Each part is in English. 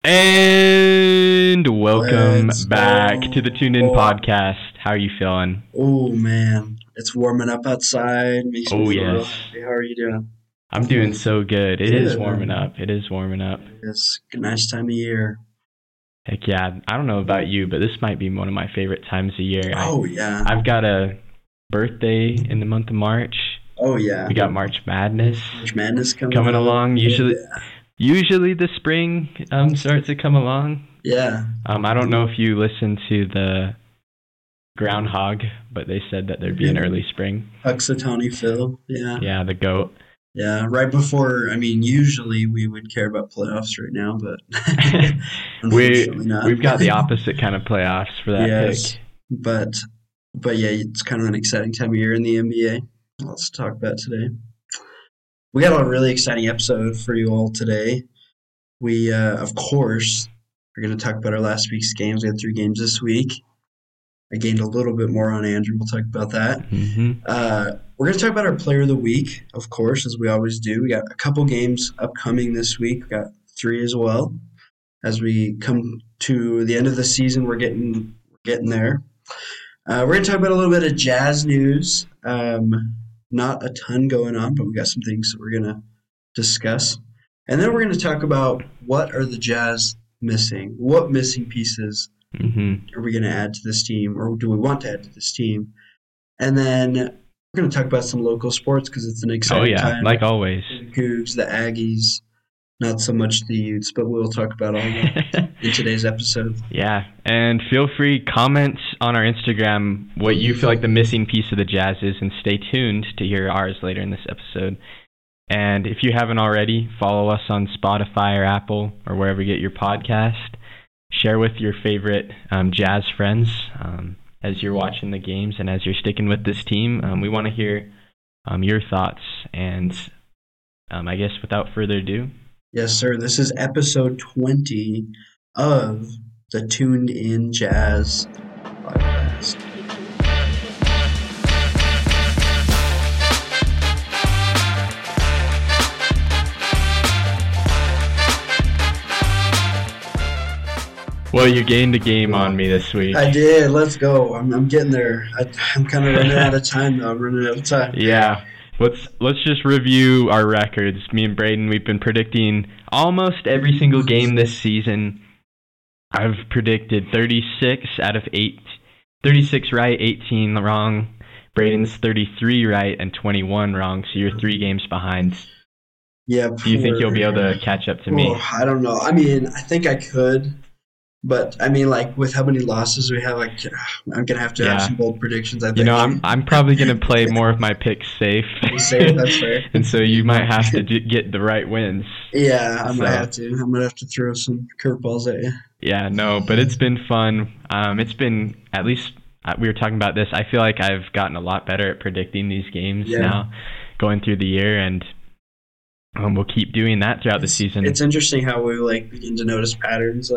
And welcome Let's back go. to the Tuned In Podcast. How are you feeling? Oh man, it's warming up outside. Makes me Oh, feel real yes. happy. How are you doing? I'm doing so good. It is Good. warming up. It is warming up. It's a nice time of year. Heck yeah. I don't know about you, but this might be one of my favorite times of year. Oh yeah. I've got a birthday in the month of March. Oh yeah. We got March Madness March Madness coming up. along. Usually the spring starts to come along. Yeah. I don't know if you listen to the Groundhog, but they said that there'd be an early spring. Puxatawny Phil. Yeah. Yeah, the goat. Yeah. Right before. Usually we would care about playoffs right now, but unfortunately not. We've got the opposite kind of playoffs for that pick. But yeah, it's kind of an exciting time of year in the NBA. Let's talk about today. We got a really exciting episode for you all today. We, of course, are going to talk about our last week's games. We had 3 games this week. I gained a little bit more on Andrew. We'll talk about that. Mm-hmm. We're going to talk about our player of the week, of course, as we always do. We got a couple games upcoming this week. We got 3 as well. As we come to the end of the season, we're getting there. We're going to talk about a little bit of Jazz news. Not a ton going on, but we got some things that we're going to discuss. And then we're going to talk about what are the Jazz missing? What missing pieces are we going to add to this team, or do we want to add to this team? And then we're going to talk about some local sports because it's an exciting time. Like always. The Cougs, the Aggies, not so much the Utes, but we'll talk about all that in today's episode. Yeah, and feel free, comment on our Instagram what you feel like the missing piece of the Jazz is, and stay tuned to hear ours later in this episode. And if you haven't already, follow us on Spotify or Apple or wherever you get your podcast. Share with your favorite Jazz friends as you're watching the games and as you're sticking with this team. We want to hear your thoughts. And I guess without further ado. Yes, sir. This is episode 20 of the Tuned In Jazz podcast. Well, you gained a game on me this week. I did. Let's go. I'm getting there. I'm kind of running out of time, though. I'm running out of time. Yeah. Let's just review our records. Me and Braden, we've been predicting almost every single game this season. I've predicted 36 out of 8. 36 right, 18 wrong. Braden's 33 right and 21 wrong, so you're 3 games behind. Yeah. Do you think you'll be able to catch up to me? I don't know. I think I could. But, with how many losses we have, I'm going to have some bold predictions, I think. I'm probably going to play more of my picks safe. Safe, that's fair. And so you might have to get the right wins. Yeah, I might have to. I'm going to have to throw some curveballs at you. Yeah, no, but it's been fun. It's been, at least, we were talking about this, I feel like I've gotten a lot better at predicting these games now, going through the year, and we'll keep doing that throughout the season. It's interesting how we, begin to notice patterns,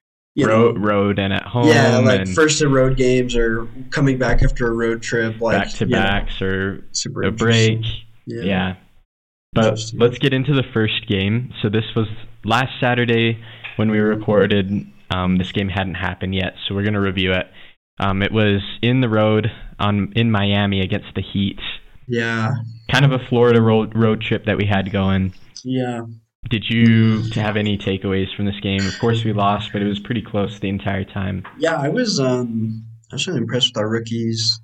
road and at home. Yeah, first the road games or coming back after a road trip. Back-to-backs or super a break. Yeah. But let's get into the first game. So this was last Saturday when we recorded. This game hadn't happened yet, so we're going to review it. It was in the road in Miami against the Heat. Yeah. Kind of a Florida road trip that we had going. Yeah. Did you have any takeaways from this game? Of course, we lost, but it was pretty close the entire time. Yeah, I was really impressed with our rookies.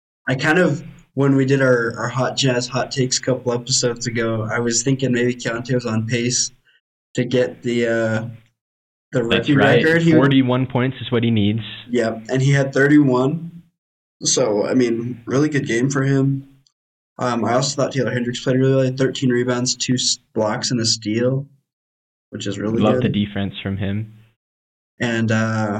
When we did our Hot Jazz Hot Takes a couple episodes ago, I was thinking maybe Keontae was on pace to get the rookie record. 41 points is what he needs. Yeah, and he had 31. So, really good game for him. I also thought Taylor Hendricks played really well. 13 rebounds, 2 blocks, and a steal, which is really good. Love the defense from him. And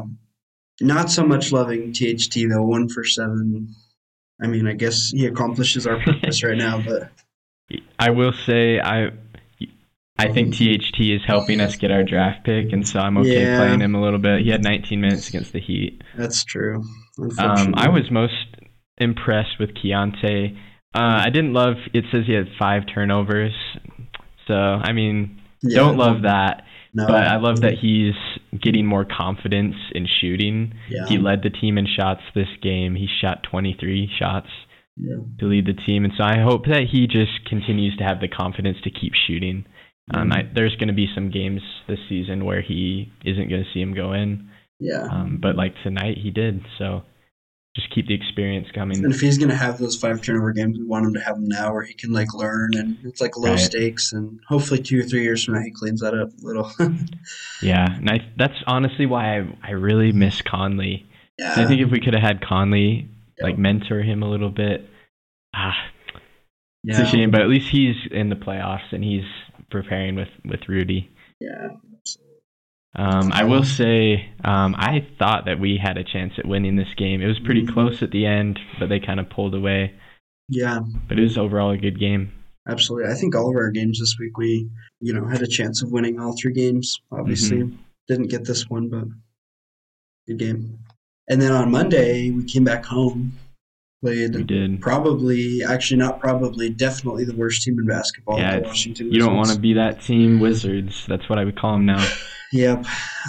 not so much loving THT, though, 1 for 7. I guess he accomplishes our purpose right now, but... I will say, I think THT is helping us get our draft pick, and so I'm okay playing him a little bit. He had 19 minutes against the Heat. That's true. I was most impressed with Keontae. I didn't love, it says he had 5 turnovers. So, don't love that. No. But I love that he's getting more confidence in shooting. Yeah. He led the team in shots this game. He shot 23 shots to lead the team. And so I hope that he just continues to have the confidence to keep shooting. There's going to be some games this season where he isn't going to see him go in. Yeah. But like tonight, he did. So just keep the experience coming. And if he's going to have those 5 turnover games, we want him to have them now where he can like learn, and it's like low stakes, and hopefully 2 or 3 years from now he cleans that up a little. Yeah, and that's honestly why I really miss Conley. Yeah. I think if we could have had Conley like mentor him a little bit, it's a shame, but at least he's in the playoffs and he's preparing with Rudy. Yeah. I will say, I thought that we had a chance at winning this game. It was pretty close at the end, but they kind of pulled away. Yeah. But it was overall a good game. Absolutely. I think all of our games this week, we, had a chance of winning all 3 games. Obviously, didn't get this one, but good game. And then on Monday, we came back home. Played definitely the worst team in basketball. Yeah, the Washington you don't want to be that team, Wizards. That's what I would call them now. Yep.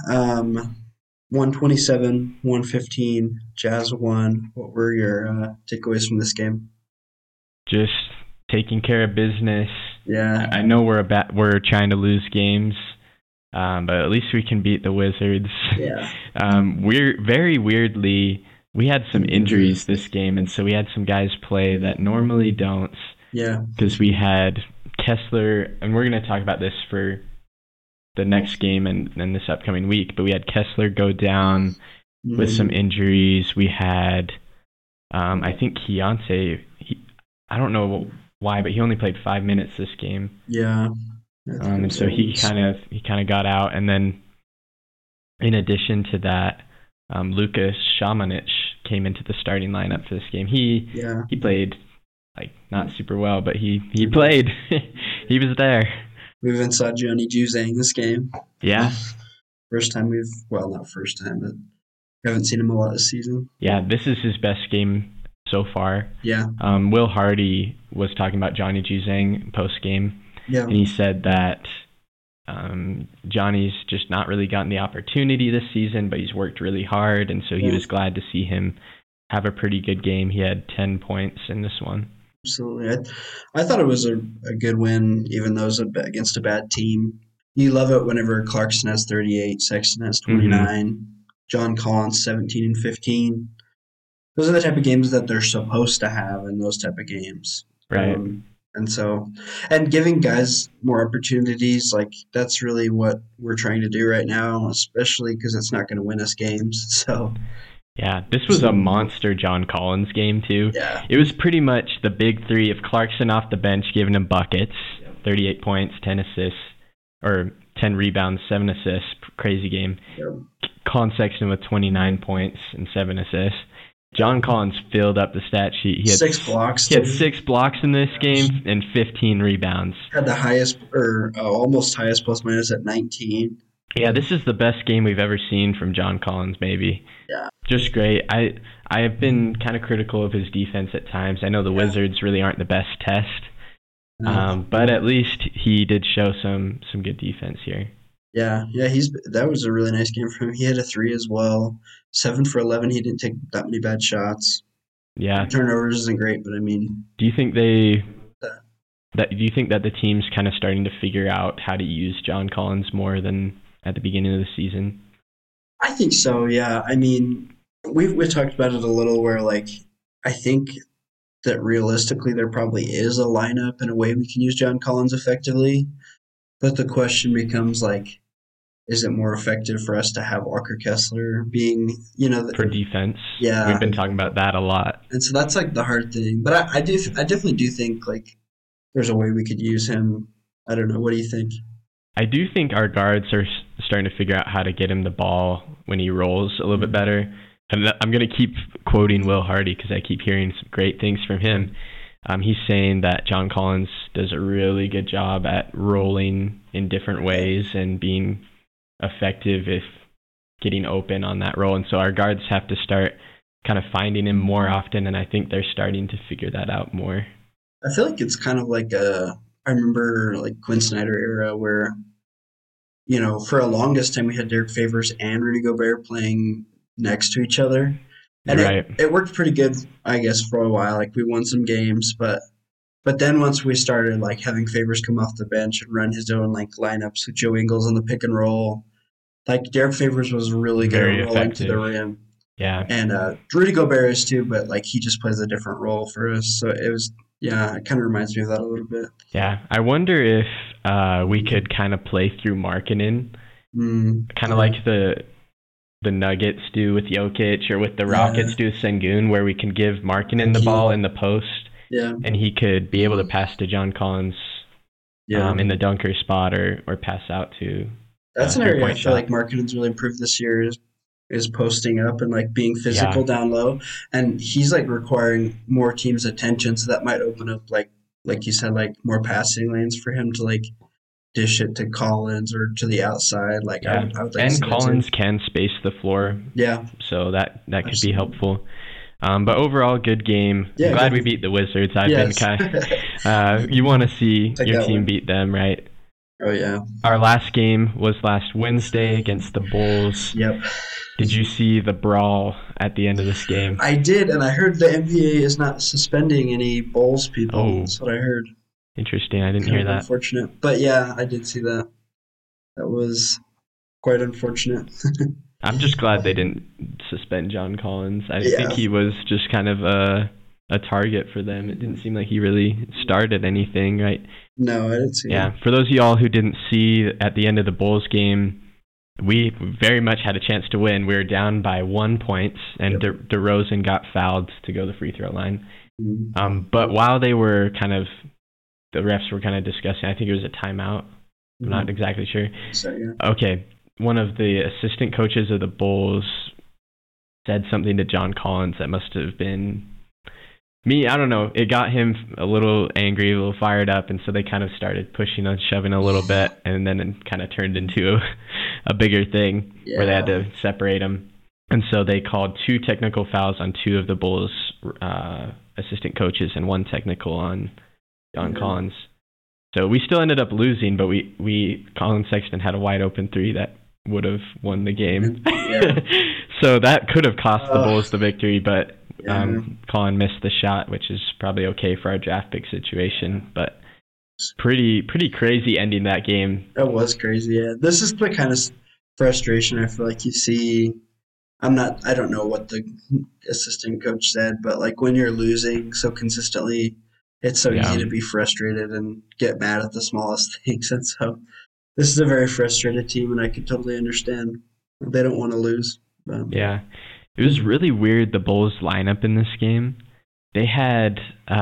127-115. Jazz won. What were your takeaways from this game? Just taking care of business. Yeah. I know we're trying to lose games, but at least we can beat the Wizards. Yeah. We're very weirdly. We had some injuries this game, and so we had some guys play that normally don't. Yeah. Because we had Kessler, and we're going to talk about this for the next game and this upcoming week, but we had Kessler go down with some injuries. We had, I think Keontae, I don't know why, but he only played 5 minutes this game. Yeah. And so he kind of got out, and then in addition to that, Lukas Šamanić came into the starting lineup for this game. He played like not super well, but he played. He was there. We even saw Johnny Juzang this game. Yeah. First time not first time, but we haven't seen him a lot this season. Yeah, this is his best game so far. Yeah. Will Hardy was talking about Johnny Juzang post game. Yeah. And he said that Johnny's just not really gotten the opportunity this season, but he's worked really hard, and so he was glad to see him have a pretty good game. He had 10 points in this one. Absolutely. I thought it was a good win, even though it was against a bad team. You love it whenever Clarkson has 38, Sexton has 29, John Collins 17 and 15. Those are the type of games that they're supposed to have in those type of games. Right. And giving guys more opportunities, like that's really what we're trying to do right now, especially because it's not going to win us games. So, yeah, this was a monster John Collins game too. Yeah. It was pretty much the big three of Clarkson off the bench giving him buckets, 38 points, 10 assists, or 10 rebounds, 7 assists, crazy game. Yep. Colin Sexton with 29 points and 7 assists. John Collins filled up the stat sheet. He had 6 blocks. He had 6 blocks in this game and 15 rebounds. Had the highest, or almost highest plus minus at 19. Yeah, this is the best game we've ever seen from John Collins, maybe. Yeah. Just great. I have been kind of critical of his defense at times. I know the Wizards really aren't the best test, but at least he did show some good defense here. Yeah, that was a really nice game for him. He hit a 3 as well. 7 for 11. He didn't take that many bad shots. Yeah, turnovers isn't great, but I mean, do you think that the team's kind of starting to figure out how to use John Collins more than at the beginning of the season? I think so. Yeah, I mean, we talked about it a little. Where like, I think that realistically there probably is a lineup and a way we can use John Collins effectively. But the question becomes, like, is it more effective for us to have Walker Kessler being, for defense? Yeah. We've been talking about that a lot. And so that's, like, the hard thing. But I definitely do think, like, there's a way we could use him. I don't know. What do you think? I do think our guards are starting to figure out how to get him the ball when he rolls a little bit better. And I'm going to keep quoting Will Hardy because I keep hearing some great things from him. He's saying that John Collins does a really good job at rolling in different ways and being effective if getting open on that roll. And so our guards have to start kind of finding him more often, and I think they're starting to figure that out more. I feel like it's kind of like I remember like Quinn Snyder era where for a longest time we had Derek Favors and Rudy Gobert playing next to each other. And Right. it worked pretty good, I guess, for a while. Like we won some games, but then once we started like having Favors come off the bench and run his own like lineups with Joe Ingles on the pick and roll, like Derek Favors was really good Very at rolling to the effective. rim. Yeah. And Rudy Gobert is too, but like he just plays a different role for us. So it kind of reminds me of that a little bit. Yeah. I wonder if we could kind of play through Markkanen, kind of like the Nuggets do with Jokic or with the Rockets do with Sengun, where we can give Markkanen the ball in the post, and he could be able to pass to John Collins in the dunker spot or pass out to. That's an area I feel like Markkanen's really improved this year is posting up and like being physical down low, and he's like requiring more teams' attention, so that might open up like you said, like more passing lanes for him to like dish it to Collins or to the outside. Like I would like and Collins can space the floor. Yeah. So that could be helpful. But overall, good game. Yeah, glad we beat the Wizards. I've been you want to see your team beat them, right? Oh yeah. Our last game was last Wednesday against the Bulls. Yep. Did you see the brawl at the end of this game? I did, and I heard the NBA is not suspending any Bulls people. Oh. That's what I heard. Interesting. I didn't hear that. Unfortunate. But yeah, I did see that. That was quite unfortunate. I'm just glad they didn't suspend John Collins. I think he was just kind of a target for them. It didn't seem like he really started anything, right? No, I didn't see that. For those of y'all who didn't see at the end of the Bulls game, we very much had a chance to win. We were down by 1 point, and DeRozan got fouled to go to the free throw line. Mm-hmm. But while they were the refs were kind of discussing, I think it was a timeout. I'm not exactly sure. So, yeah. Okay, one of the assistant coaches of the Bulls said something to John Collins that must have been I don't know. It got him a little angry, a little fired up, and so they kind of started pushing and shoving a little bit, and then it kind of turned into a bigger thing where they had to separate them. And so they called 2 technical fouls on 2 of the Bulls' assistant coaches and 1 technical on John Collins. So we still ended up losing, but Colin Sexton had a wide open 3 that would have won the game. So that could have cost the Bulls the victory, but Colin missed the shot, which is probably okay for our draft pick situation, but pretty crazy ending that game. That was crazy, yeah. This is the kind of frustration I feel like you see. I don't know what the assistant coach said, but like when you're losing so consistently, it's so easy to be frustrated and get mad at the smallest things. And so this is a very frustrated team, and I could totally understand. They don't want to lose. Yeah. It was really weird, the Bulls lineup in this game. They had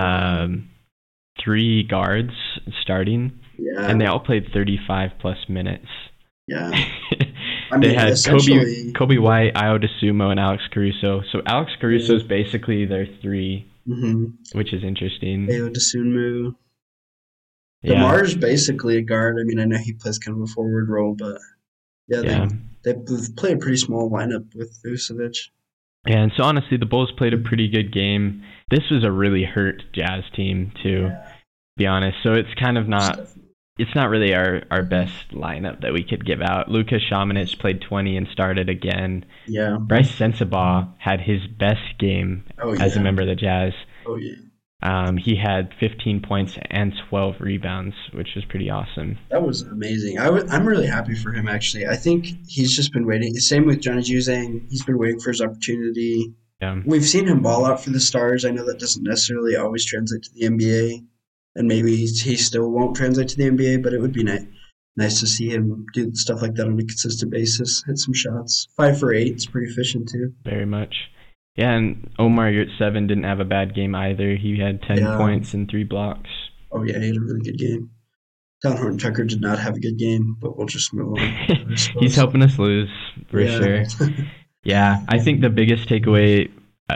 3 guards starting, and they all played 35-plus minutes. Yeah. They had Kobe White, Ayo Dosunmu, and Alex Caruso. So Alex Caruso is basically their 3, which is interesting. Ayo Dosunmu. DeMar's basically a guard. I mean, I know he plays kind of a forward role, but they play a pretty small lineup with Vucevic. Yeah, and so honestly, the Bulls played a pretty good game. This was a really hurt Jazz team, to be honest. So it's kind of it's not really our best lineup that we could give out. Luka Šamanić played 20 and started again. Yeah. Bryce Sensabaugh had his best game as a member of the Jazz. Oh, yeah. He had 15 points and 12 rebounds, which was pretty awesome. That was amazing. I'm really happy for him, actually. I think he's just been waiting. Same with Johnny Juzang. He's been waiting for his opportunity. Yeah. We've seen him ball out for the Stars. I know that doesn't necessarily always translate to the NBA, and maybe he still won't translate to the NBA, but it would be nice to see him do stuff like that on a consistent basis, hit some shots. 5 for 8 is pretty efficient, too. Very much. Yeah, and Omar Yurtseven didn't have a bad game either. He had 10 points and 3 blocks. Oh, yeah, he had a really good game. Don Horton Tucker did not have a good game, but we'll just move on. He's helping us lose, for sure. Yeah, I think the biggest takeaway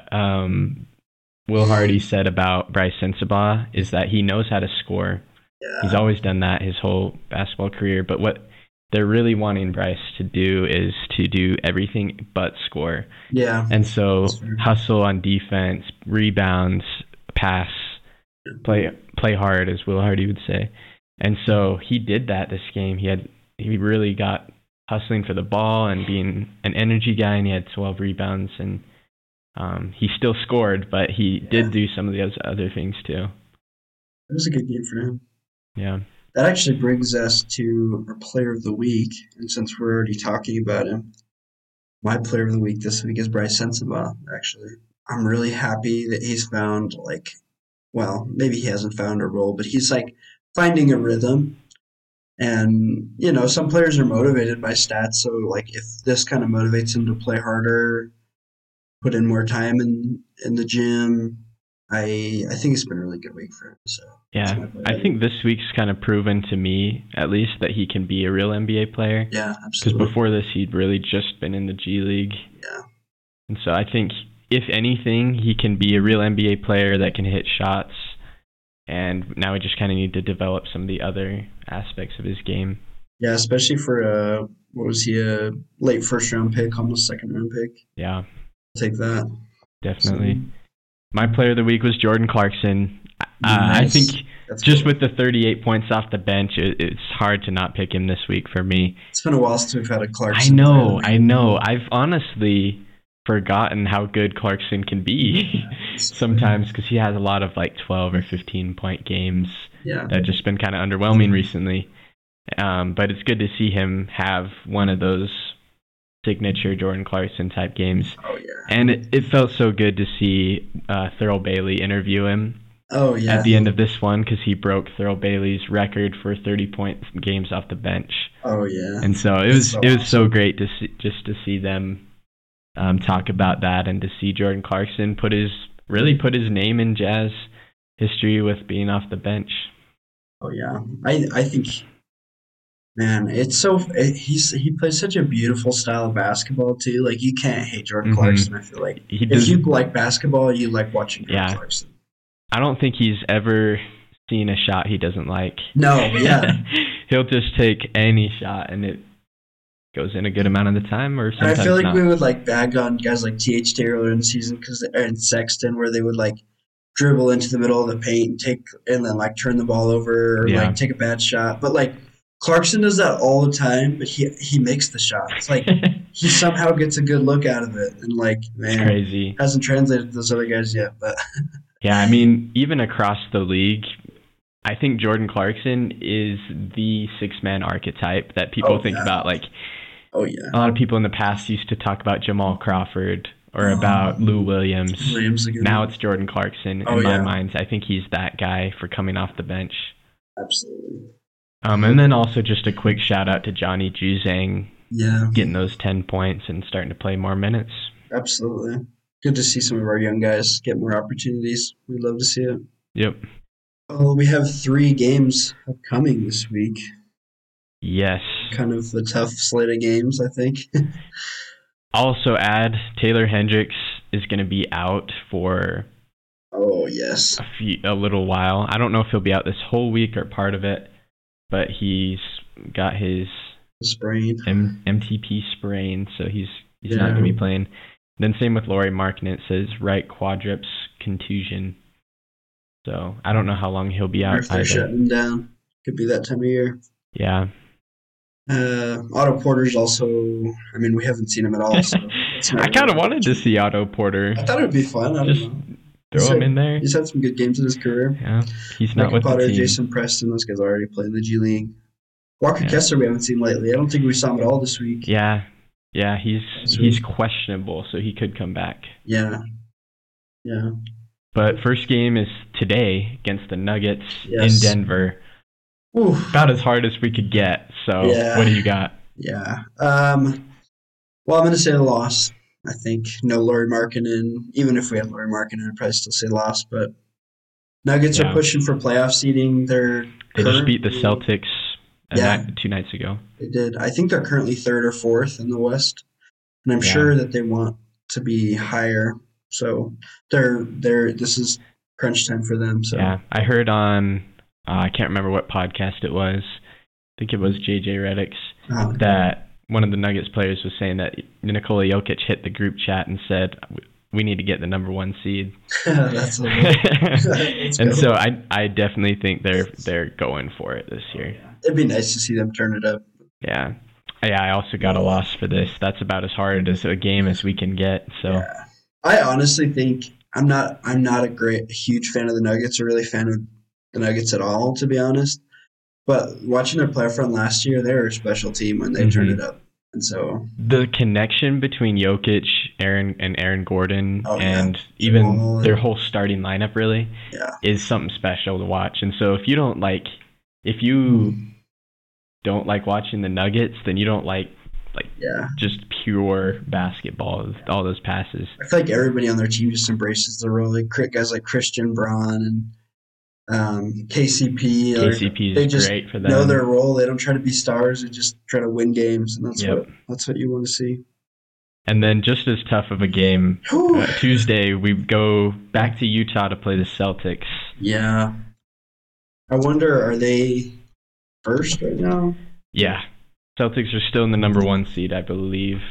Will Hardy said about Bryce Sensabaugh is that he knows how to score. Yeah. He's always done that his whole basketball career, but what they're really wanting Bryce to do is to do everything but score. Yeah. And so hustle on defense, rebounds, pass, play hard, as Will Hardy would say. And so he did that this game. He had he really got hustling for the ball and being an energy guy, and he had 12 rebounds, and he still scored, but he did do some of the other things too. It was a good game for him. Yeah. That actually brings us to our player of the week, and since we're already talking about him, my player of the week this week is Bryce Sensabaugh, actually. I'm really happy that he's found, maybe he hasn't found a role, but he's finding a rhythm. And, some players are motivated by stats. So, if this kind of motivates him to play harder, put in more time in the gym, I think it's been a really good week for him. So yeah, I think this week's kind of proven to me, at least, that he can be a real NBA player. Yeah, absolutely. Because before this, he'd really just been in the G League. Yeah. And so I think, if anything, he can be a real NBA player that can hit shots. And now we just kind of need to develop some of the other aspects of his game. Yeah, especially for a late first-round pick, almost second-round pick. Yeah. I'll take that. Definitely. My player of the week was Jordan Clarkson. Nice. I think with the 38 points off the bench, it's hard to not pick him this week for me. It's been a while since we've had a Clarkson. I know. I've honestly forgotten how good Clarkson can be sometimes, because he has a lot of 12 or 15 point games that have just been kind of underwhelming recently. But it's good to see him have one of those signature Jordan Clarkson type games. Oh, yeah. And it felt so good to see Thurl Bailey interview him at the end of this one, because he broke Thurl Bailey's record for 30-point games off the bench. Oh, yeah. And so it was so great to see them talk about that, and to see Jordan Clarkson put his name in Jazz history with being off the bench. Oh yeah, I think, man, he plays such a beautiful style of basketball too. You can't hate Jordan Clarkson. I feel like if you like basketball, you like watching Jordan Clarkson. I don't think he's ever seen a shot he doesn't like. No, yeah. He'll just take any shot, and it goes in a good amount of the time, or sometimes I feel like not. we would bag on guys like T.H. Taylor in the season, and Sexton, where they would dribble into the middle of the paint and then turn the ball over, or take a bad shot. But Clarkson does that all the time, but he makes the shot. It's he somehow gets a good look out of it, and man, it's crazy. Hasn't translated to those other guys yet, but yeah, I mean, even across the league, I think Jordan Clarkson is the six-man archetype that people think about. Oh, yeah. A lot of people in the past used to talk about Jamal Crawford or about Lou Williams. Now it's Jordan Clarkson. In my mind, I think he's that guy for coming off the bench. Absolutely. And then also just a quick shout-out to Johnny Juzang. Yeah. Getting those 10 points and starting to play more minutes. Absolutely. Good to see some of our young guys get more opportunities. We'd love to see it. Yep. Well, we have 3 games upcoming this week. Yes. Kind of a tough slate of games, I think. Also add, Taylor Hendricks is going to be out for a little while. I don't know if he'll be out this whole week or part of it, but he's got his sprain, MTP sprain, so he's not going to be playing. Then same with Lauri Markkanen. It says right quadriceps contusion. So I don't know how long he'll be out. If they're shutting him down, could be that time of year. Yeah. Otto Porter's also. I mean, we haven't seen him at all. So I kind of wanted to see Otto Porter. I thought it would be fun. I don't know. Throw him in there. He's had some good games in his career. Yeah, he's not with Potter, the team. Jason Preston, those guys already play in the G League. Walker Kessler we haven't seen lately. I don't think we saw him at all this week. Yeah, he's questionable, so he could come back. Yeah. But first game is today against the Nuggets in Denver. Oof. About as hard as we could get. So what do you got? Yeah. Well, I'm going to say a loss. I think no Lauri Markkanen. Even if we had Lauri Markkanen, I'd probably still say loss. But Nuggets are pushing for playoff seeding. They just beat the Celtics 2 nights ago. They did. I think they're currently 3rd or 4th in the West, and I'm sure that they want to be higher. So this is crunch time for them. So yeah, I heard on I can't remember what podcast it was. I think it was JJ Redick's that one of the Nuggets players was saying that Nikola Jokic hit the group chat and said, "We need to get the number 1 seed." That's and so I definitely think they're going for it this year. It'd be nice to see them turn it up Yeah. Yeah, I also got a loss for this. That's about as hard as a game as we can get. So Yeah. I honestly think I'm not a huge fan of the Nuggets or really fan of the Nuggets at all, to be honest. But watching their playoff run last year, they were a special team when they turned it up. And so the connection between Jokic, Aaron Gordon, oh, yeah. and even their whole starting lineup really is something special to watch. And so if you don't like watching the Nuggets, then you don't like just pure basketball with all those passes. I feel like everybody on their team just embraces the role. Like guys like Christian Braun and KCP. KCP is great for them. Know their role. They don't try to be stars. They just try to win games, and that's what you want to see. And then just as tough of a game, Tuesday we go back to Utah to play the Celtics. Yeah. I wonder, are they first right now? Yeah. Celtics are still in the number 1 seed, I believe.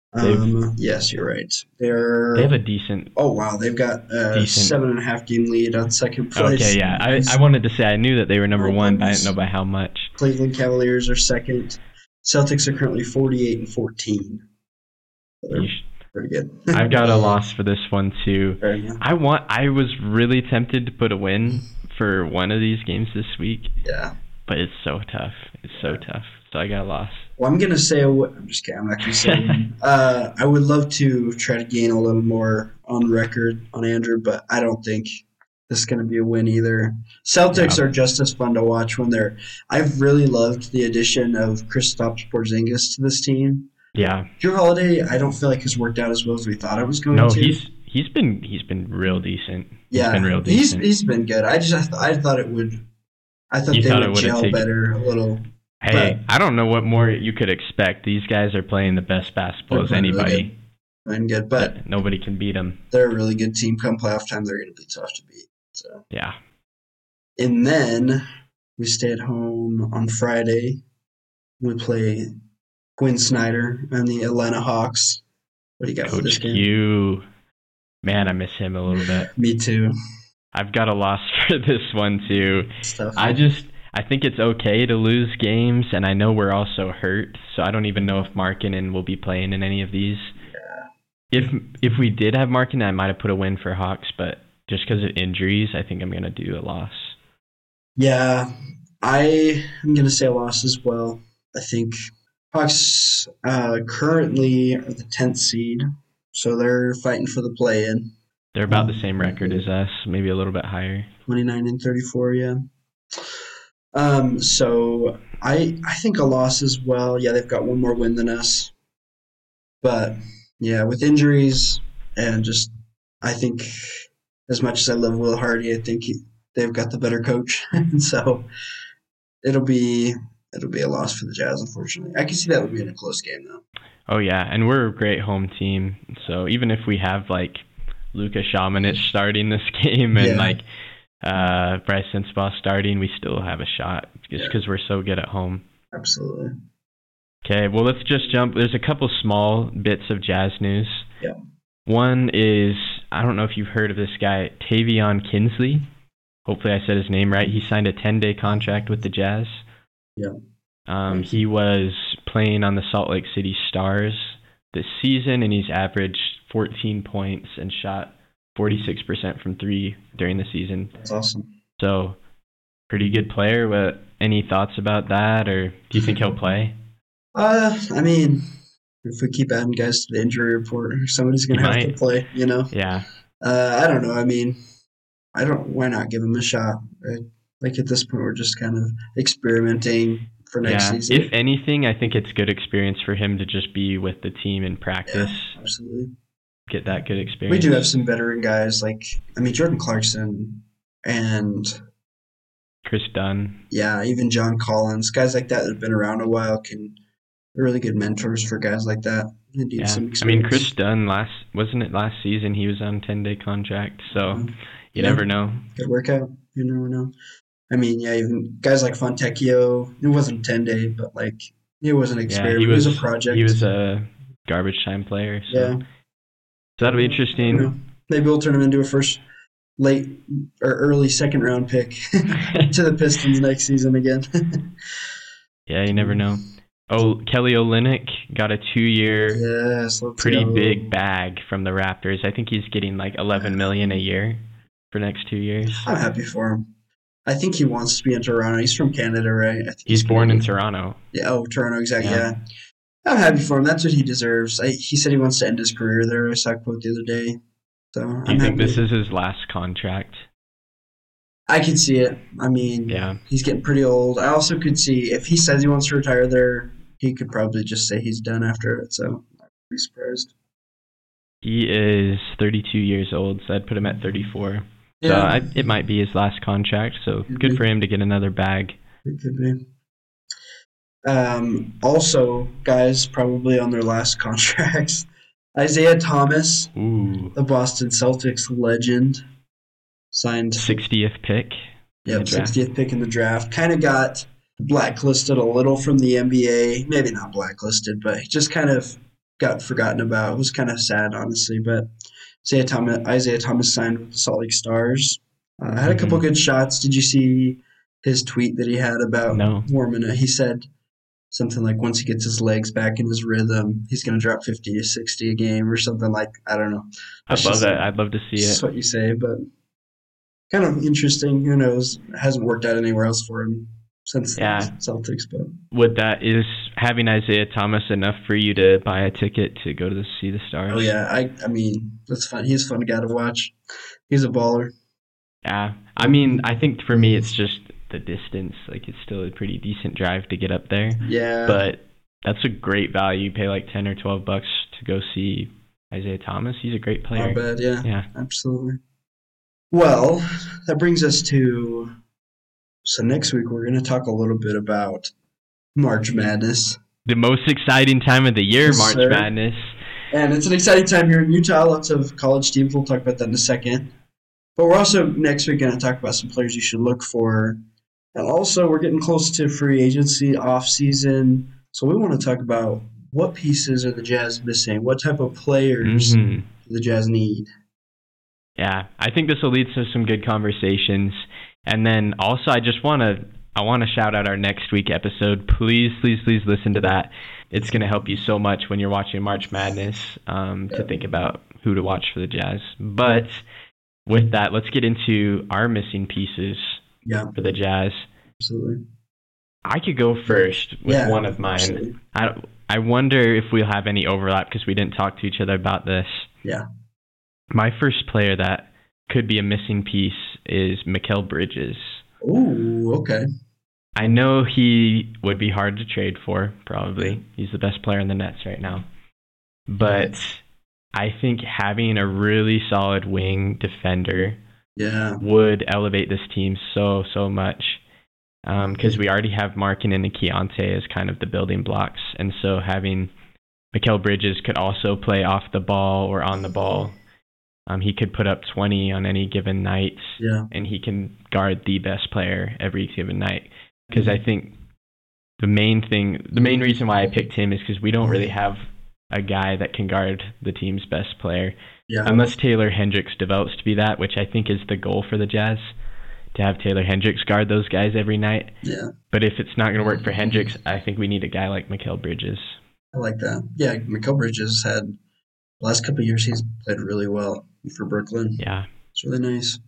Yes, you're right. They have a decent. Oh wow, they've got a 7.5 game lead on second place. Okay, yeah. I wanted to say I knew that they were number 1, but I didn't know by how much. Cleveland Cavaliers are second. Celtics are currently 48-14. So they're pretty good. I've got a loss for this one too. I was really tempted to put a win for one of these games this week. Yeah. But it's so tough. It's so tough. So I got a loss. Well, I'm going to say, I'm just kidding. I'm not going to say I would love to try to gain a little more on record on Andrew, but I don't think this is going to be a win either. Celtics are just as fun to watch when I've really loved the addition of Kristaps Porzingis to this team. Yeah. Jrue Holiday, I don't feel like has worked out as well as we thought it was going to. No, he's been real decent. Yeah, he's been real decent. He's been good. I thought it would. I thought they would gel better a little. Hey, I don't know what more you could expect. These guys are playing the best basketball as anybody. Playing good, but nobody can beat them. They're a really good team. Come playoff time, they're going to be tough to beat. So yeah. And then we stay at home on Friday. We play Quinn Snyder and the Atlanta Hawks. What do you got for this game? Q. Man, I miss him a little bit. Me too. I've got a loss for this one too. I think it's okay to lose games, and I know we're also hurt, so I don't even know if Markkanen will be playing in any of these. Yeah. If we did have Markkanen, I might have put a win for Hawks, but just because of injuries, I think I'm going to do a loss. Yeah, I am going to say a loss as well. I think Hawks currently are the 10th seed, so they're fighting for the play-in. They're about the same record as us, maybe a little bit higher. 29-34, yeah. So I think a loss as well. Yeah, they've got one more win than us. But yeah, with injuries and just I think as much as I love Will Hardy, I think they've got the better coach. And so it'll be a loss for the Jazz, unfortunately. I can see that would be in a close game though. Oh yeah, and we're a great home team. So even if we have like Luka Šamanić starting this game and Bryce Sensabaugh starting, we still have a shot just because we're so good at home. Absolutely. Okay, well, let's just jump. There's a couple small bits of Jazz news. Yeah. One is, I don't know if you've heard of this guy, Tavion Kinsley. Hopefully I said his name right. He signed a 10-day contract with the Jazz. Yeah. He was playing on the Salt Lake City Stars this season, and he's averaged 14 points and shot 46% from 3 during the season. That's awesome. So, pretty good player. But any thoughts about that, or do you think he'll play? I mean, if we keep adding guys to the injury report, somebody's going to have to play, you know? Yeah. I don't know. I mean, why not give him a shot? Right? Like at this point, we're just kind of experimenting for next season. If anything, I think it's good experience for him to just be with the team in practice. Yeah, absolutely. Get that good experience. We do have some veteran guys Jordan Clarkson and Chris Dunn. Yeah, even John Collins. Guys like that have been around a while they're really good mentors for guys like that. I mean, Chris Dunn, wasn't it last season he was on a 10-day contract, so you never know. Could work out. You never know. I mean, even guys like Fontecchio, it wasn't 10-day, but it was an experiment. It was a project. He was a garbage time player. So. Yeah. So that'll be interesting. Maybe we'll turn him into a first, late or early second round pick to the Pistons next season again. Yeah, you never know. Oh, Kelly Olynyk got a 2-year, Yes, let's pretty go. big bag from the Raptors. I think he's getting like $11 million a year for the next 2 years. I'm happy for him. I think he wants to be in Toronto. He's from Canada, right? I think He's born in Canadian. Toronto. Yeah, oh, Toronto, exactly. Yeah. Yeah. I'm happy for him. That's what he deserves. He said he wants to end his career there. I saw a quote the other day. So Do you think this is his last contract? I can see it. I mean, Yeah. he's getting pretty old. I also could see if he says he wants to retire there, he could probably just say he's done after it. So I'd be surprised. He is 32 years old, so I'd put him at 34. Yeah, So it might be his last contract, so good for him to get another bag. it could be. Also, guys, probably on their last contracts, Isaiah Thomas, Ooh. the Boston Celtics legend, signed 60th pick. Yep, 60th pick in the draft. Kind of got blacklisted a little from the NBA. Maybe not blacklisted, but just kind of got forgotten about. It was kind of sad, honestly. But Isaiah Thomas signed with the Salt Lake Stars. Had a couple good shots. Did you see his tweet that he had about warming it? He said something like once he gets his legs back in his rhythm, he's going to drop 50 to 60 a game or something like, I don't know. I'd love that. I'd love to see it. That's what you say, but kind of interesting. Who knows? It hasn't worked out anywhere else for him since the Celtics. But is having Isaiah Thomas enough for you to buy a ticket to go to see the Stars? Oh yeah, I mean that's fun. He's a fun guy to watch. He's a baller. Yeah, I mean I think for me it's just the distance. Like it's still a pretty decent drive to get up there. Yeah, but that's a great value. You pay like $10 or $12 to go see Isaiah Thomas. He's a great player. Not bad. Yeah, absolutely. Well, that brings us to. So next week we're going to talk a little bit about March Madness. The most exciting time of the year, yes, March Madness. And it's an exciting time here in Utah. Lots of college teams. We'll talk about that in a second. But we're also next week going to talk about some players you should look for. And also we're getting close to free agency, off-season. So we want to talk about what pieces are the Jazz missing? What type of players do the Jazz need? Yeah, I think this will lead to some good conversations. And then also I want to shout out our next week episode. Please listen to that. It's going to help you so much when you're watching March Madness to think about who to watch for the Jazz. But with that, let's get into our missing pieces for the Jazz. Absolutely. I could go first with one of mine. I wonder if we'll have any overlap because we didn't talk to each other about this. Yeah. My first player that could be a missing piece is Mikal Bridges. Oh, okay. I know he would be hard to trade for, probably. He's the best player in the Nets right now. But I think having a really solid wing defender would elevate this team so much. Because we already have Markkanen and Keontae as kind of the building blocks. And so having Mikal Bridges could also play off the ball or on the ball. He could put up 20 on any given night, and he can guard the best player every given night. Because I think the main reason why I picked him is because we don't really have a guy that can guard the team's best player. Yeah. Unless Taylor Hendricks develops to be that, which I think is the goal for the Jazz, to have Taylor Hendricks guard those guys every night. Yeah. But if it's not going to work for Hendricks, I think we need a guy like Mikal Bridges. I like that. Yeah, Mikal Bridges had the last couple of years he's played really well for Brooklyn. Yeah. It's really nice.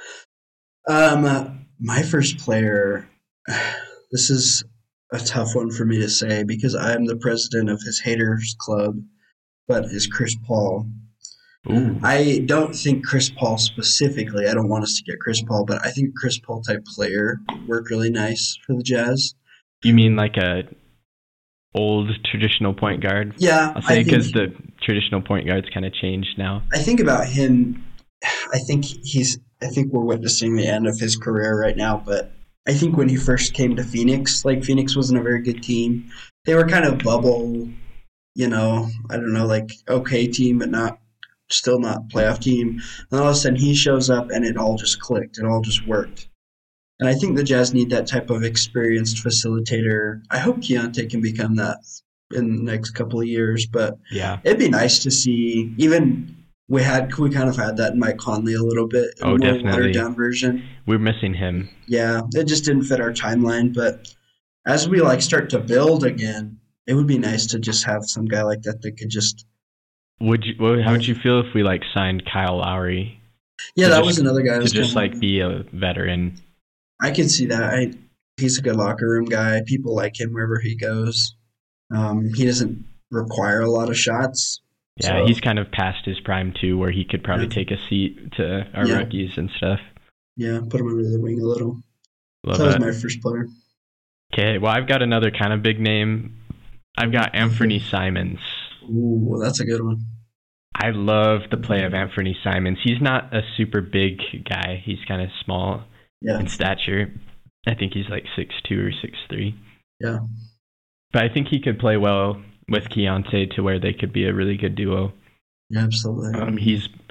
My first player, this is a tough one for me to say because I'm the president of his haters club, but is Chris Paul. Ooh. I don't think Chris Paul specifically, I don't want us to get Chris Paul, but I think Chris Paul type player would work really nice for the Jazz. You mean like a old traditional point guard? Yeah. I'll say because the traditional point guard's kind of changed now. I think about him, I think we're witnessing the end of his career right now, but I think when he first came to Phoenix, like Phoenix wasn't a very good team. They were kind of bubble, I don't know, like okay team, but still not playoff team. And all of a sudden he shows up and it all just clicked. It all just worked. And I think the Jazz need that type of experienced facilitator. I hope Keontae can become that in the next couple of years. But it'd be nice to see. Even we kind of had that in Mike Conley a little bit. Oh, definitely. Watered down version. We're missing him. Yeah, it just didn't fit our timeline. But as we start to build again, it would be nice to just have some guy like that that could just. How would you feel if we like signed Kyle Lowry? Yeah, that was another guy to just like be a veteran. I could see that. He's a good locker room guy. People like him wherever he goes. He doesn't require a lot of shots. Yeah, so he's kind of past his prime too, where he could probably take a seat to our rookies and stuff. Yeah, put him under the wing a little. Love that was my first player. Okay, well, I've got another kind of big name. I've got Anthony Simons. Ooh, that's a good one. I love the play of Anthony Simons. He's not a super big guy. He's kind of small in stature. I think he's like 6'2" or 6'3". Yeah. But I think he could play well with Keontae to where they could be a really good duo. Yeah, absolutely.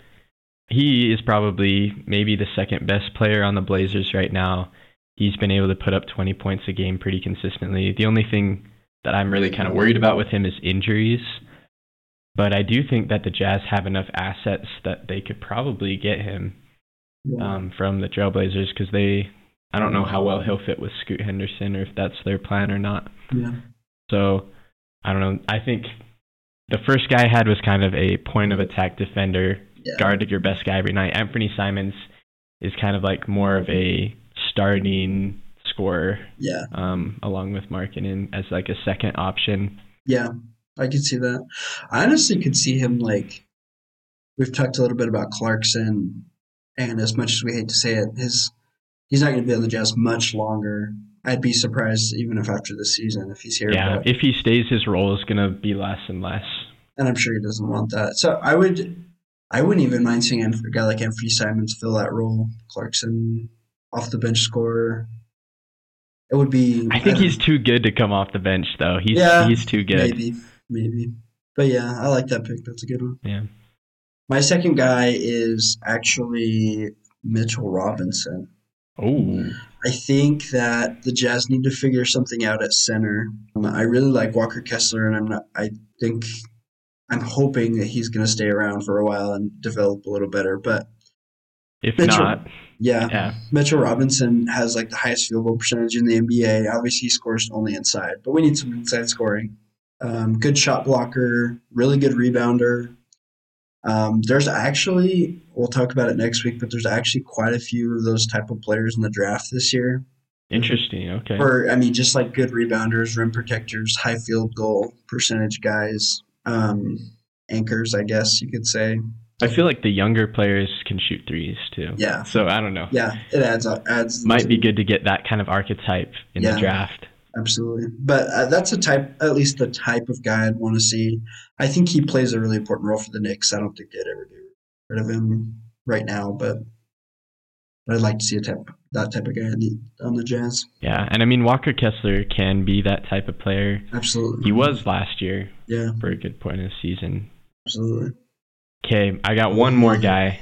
He is probably maybe the second best player on the Blazers right now. He's been able to put up 20 points a game pretty consistently. The only thing that I'm really kind of worried about with him is injuries. But I do think that the Jazz have enough assets that they could probably get him from the Trailblazers, because I don't know how well he'll fit with Scoot Henderson or if that's their plan or not. Yeah. So, I don't know. I think the first guy I had was kind of a point of attack defender, guarded your best guy every night. Anthony Simons is kind of like more of a starting scorer, along with Markkanen as like a second option. Yeah, I could see that. I honestly could see him, like, we've talked a little bit about Clarkson, and as much as we hate to say it, he's not going to be on the Jazz much longer. I'd be surprised even if after this season, if he's here. Yeah, if he stays, his role is going to be less and less. And I'm sure he doesn't want that. So I wouldn't even mind seeing a guy like Anthony Simons fill that role. Clarkson, off the bench scorer. It would be. I think he's too good to come off the bench, though. He's too good. Maybe. But yeah, I like that pick. That's a good one. Yeah. My second guy is actually Mitchell Robinson. Oh. I think that the Jazz need to figure something out at center. I really like Walker Kessler, and I'm hoping that he's going to stay around for a while and develop a little better. But if not, Mitchell Robinson has like the highest field goal percentage in the NBA. Obviously, he scores only inside, but we need some inside scoring. Good shot blocker, really good rebounder. There's actually, we'll talk about it next week, but there's actually quite a few of those type of players in the draft this year. Interesting. Okay. Just like good rebounders, rim protectors, high field goal percentage guys, anchors, I guess you could say. I feel like the younger players can shoot threes too. Yeah. So I don't know. Yeah, it adds. Might be good to get that kind of archetype in the draft. Absolutely. But that's at least the type of guy I'd want to see. I think he plays a really important role for the Knicks. I don't think they'd ever get rid of him right now, but I'd like to see that type of guy on the Jazz. Yeah, and I mean, Walker Kessler can be that type of player. Absolutely. He was last year. Yeah. For a good point of the season. Absolutely. Okay, I got one more guy,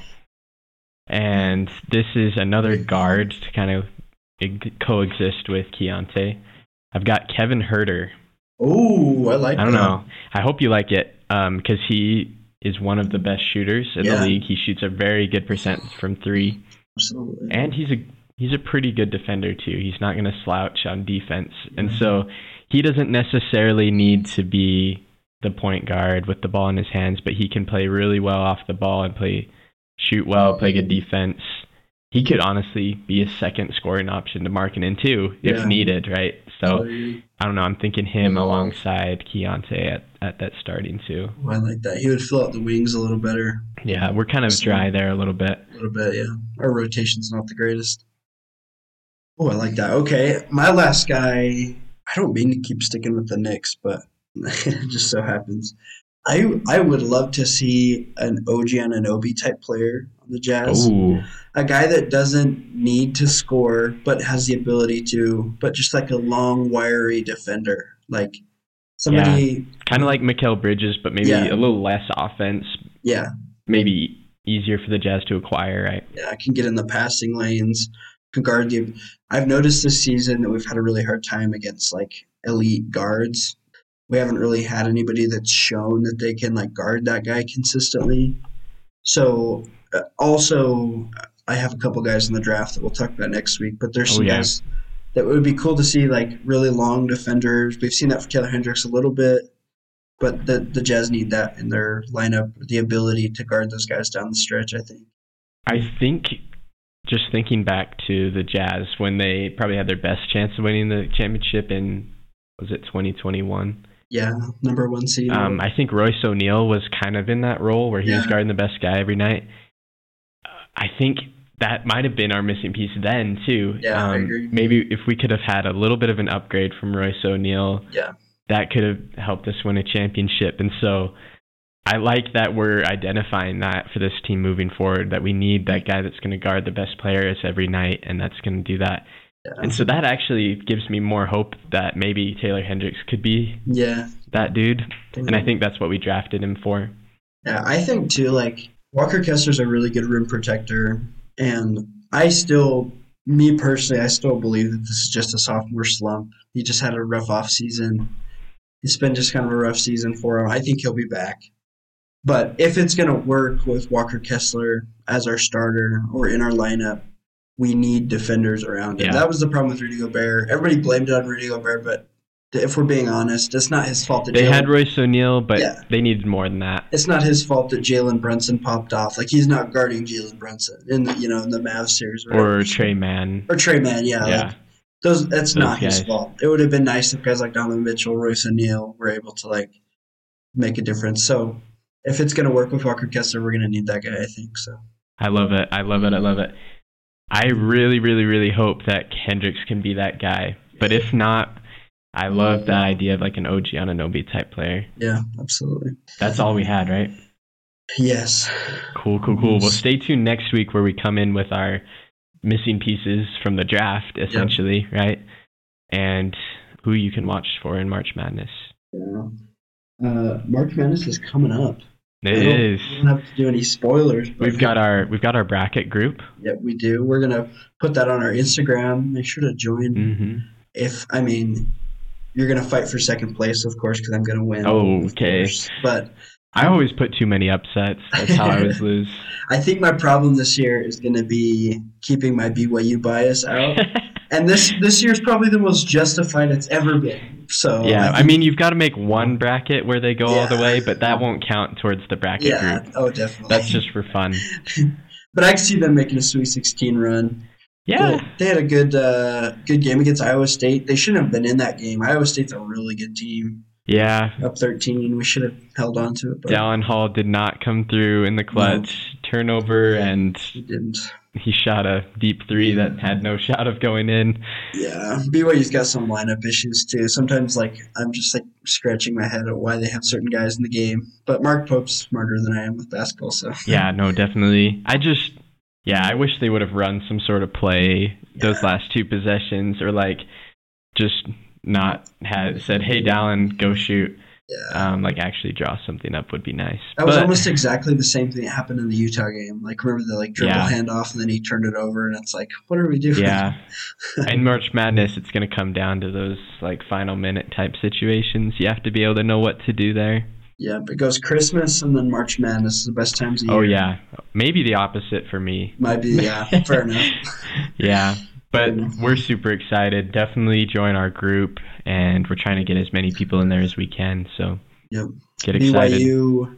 and this is another guard to kind of coexist with Keontae. I've got Kevin Huerter. Oh, I don't know. I hope you like it, because he is one of the best shooters in the league. He shoots a very good percent from three. Absolutely. And he's a pretty good defender too. He's not going to slouch on defense. And so he doesn't necessarily need to be the point guard with the ball in his hands, but he can play really well off the ball and shoot well, play good defense. He could honestly be a second scoring option to Markkanen too, if needed, right? So, I don't know. I'm thinking him alongside Keontae at that starting two. Oh, I like that. He would fill out the wings a little better. Yeah, we're kind of dry there a little bit. A little bit, yeah. Our rotation's not the greatest. Oh, I like that. Okay, my last guy, I don't mean to keep sticking with the Knicks, but it just so happens. I would love to see an OG Anunoby type player on the Jazz. Ooh. A guy that doesn't need to score, but has the ability to, but just like a long, wiry defender. Like somebody. Kind of like Mikal Bridges, but maybe a little less offense. Yeah. Maybe easier for the Jazz to acquire, right? Yeah, I can get in the passing lanes, can guard the. I've noticed this season that we've had a really hard time against like elite guards. We haven't really had anybody that's shown that they can like guard that guy consistently. So also, I have a couple guys in the draft that we'll talk about next week. But there's some that would be cool to see, like really long defenders. We've seen that for Taylor Hendricks a little bit, but the Jazz need that in their lineup, the ability to guard those guys down the stretch, I think. I think just thinking back to the Jazz when they probably had their best chance of winning the championship in, was it 2021? Yeah, number 1 seed. I think Royce O'Neal was kind of in that role where he was guarding the best guy every night. I think that might have been our missing piece then too. Yeah, I agree. Maybe if we could have had a little bit of an upgrade from Royce O'Neal, that could have helped us win a championship. And so I like that we're identifying that for this team moving forward, that we need that guy that's going to guard the best players every night, and that's going to do that. Yeah. And so that actually gives me more hope that maybe Taylor Hendricks could be that dude. And I think that's what we drafted him for. Yeah, I think too, like, Walker Kessler's a really good rim protector, and me personally, I still believe that this is just a sophomore slump. He just had a rough off season. It's been just kind of a rough season for him. I think he'll be back. But if it's going to work with Walker Kessler as our starter or in our lineup, we need defenders around him. Yeah. That was the problem with Rudy Gobert. Everybody blamed it on Rudy Gobert, but if we're being honest, it's not his fault that they had Royce O'Neal, but they needed more than that. It's not his fault that Jalen Brunson popped off. Like, he's not guarding Jalen Brunson in the Mavs series. Or Trey Mann. Like, that's not his fault. It would have been nice if guys like Donovan Mitchell, Royce O'Neal were able to, like, make a difference. So if it's going to work with Walker Kessler, we're going to need that guy, I think. So I love it. I really, really, really hope that Hendricks can be that guy. But if not, I love that idea of like an OG Anunoby type player. Yeah, absolutely. That's all we had, right? Yes. Cool. Well, stay tuned next week where we come in with our missing pieces from the draft, essentially, right? And who you can watch for in March Madness. Yeah. March Madness is coming up. It is. We don't have to do any spoilers. We've got our bracket group. Yeah, we do. We're gonna put that on our Instagram. Make sure to join. Mm-hmm. You're gonna fight for second place, of course, because I'm gonna win. Oh, okay. But I always put too many upsets. That's how I always lose. I think my problem this year is gonna be keeping my BYU bias out. And this year's probably the most justified it's ever been. So yeah, I mean, you've got to make one bracket where they go all the way, but that won't count towards the bracket group. Oh, definitely. That's just for fun. But I can see them making a Sweet 16 run. Yeah, they had a good game against Iowa State. They shouldn't have been in that game. Iowa State's a really good team. Yeah, up 13. We should have held on to it. But Dallin Hall did not come through in the clutch. Turnover, and he didn't. He shot a deep three that had no shot of going in. Yeah, BYU's got some lineup issues too. Sometimes, like, I'm just like scratching my head at why they have certain guys in the game. But Mark Pope's smarter than I am with basketball, so yeah, no, definitely. I wish they would have run some sort of play those last two possessions, or like just not had said, "Hey, Dallin, go shoot." Yeah. Like actually draw something up would be nice. That was almost exactly the same thing that happened in the Utah game. Like, remember the dribble handoff and then he turned it over, and it's like, what are we doing? Yeah. In March Madness, it's going to come down to those like final minute type situations. You have to be able to know what to do there. Yeah, but it goes Christmas and then March Madness is the best times of year. Oh yeah, maybe the opposite for me. Might be, fair enough. Yeah. But we're super excited. Definitely join our group, and we're trying to get as many people in there as we can. So get excited. BYU,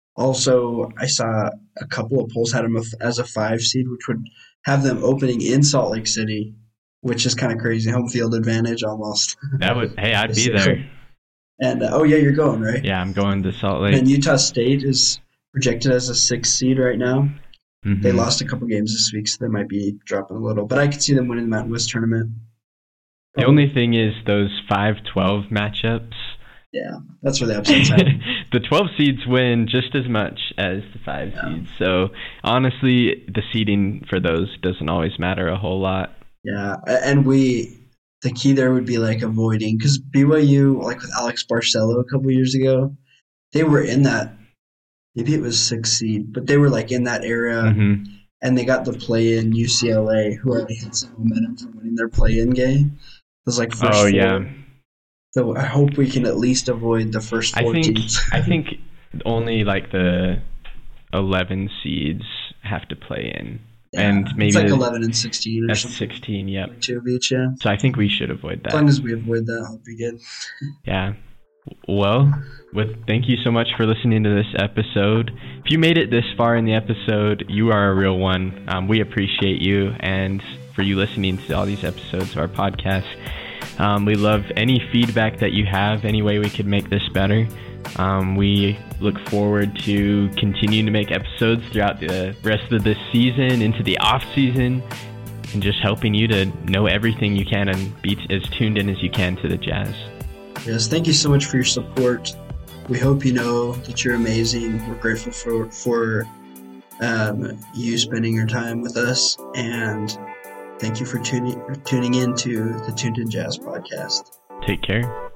also, I saw a couple of polls had them as a 5 seed, which would have them opening in Salt Lake City, which is kind of crazy. Home field advantage almost. I'd be there. And, you're going, right? Yeah, I'm going to Salt Lake. And Utah State is projected as a 6 seed right now. Mm-hmm. They lost a couple games this week, so they might be dropping a little. But I could see them winning the Mountain West tournament. The only thing is those 5-12 matchups. Yeah, that's where the upsets happen. The 12 seeds win just as much as the 5 seeds. So, honestly, the seeding for those doesn't always matter a whole lot. Yeah, and the key there would be, like, avoiding. Because BYU, like with Alex Barcelo a couple years ago, they were in that. Maybe it was 6th seed, but they were like in that area, and they got the play-in UCLA, who already had some momentum from winning their play-in game. It was like first 4. Yeah. So I hope we can at least avoid the first 4 teams. I think only like the 11 seeds have to play in. and maybe it's like 11 and 16 or that's something. 16. Yep. Like 2 of each, yeah. So I think we should avoid that. As long as we avoid that, I'll be good. Yeah. Well, thank you so much for listening to this episode. If you made it this far in the episode, you are a real one. We appreciate you and for you listening to all these episodes of our podcast. We love any feedback that you have, any way we could make this better. We look forward to continuing to make episodes throughout the rest of this season, into the off season, and just helping you to know everything you can and be as tuned in as you can to the Jazz. Yes, thank you so much for your support. We hope you know that you're amazing. We're grateful for you spending your time with us, and thank you for tuning in to the Tuned In Jazz podcast. Take care.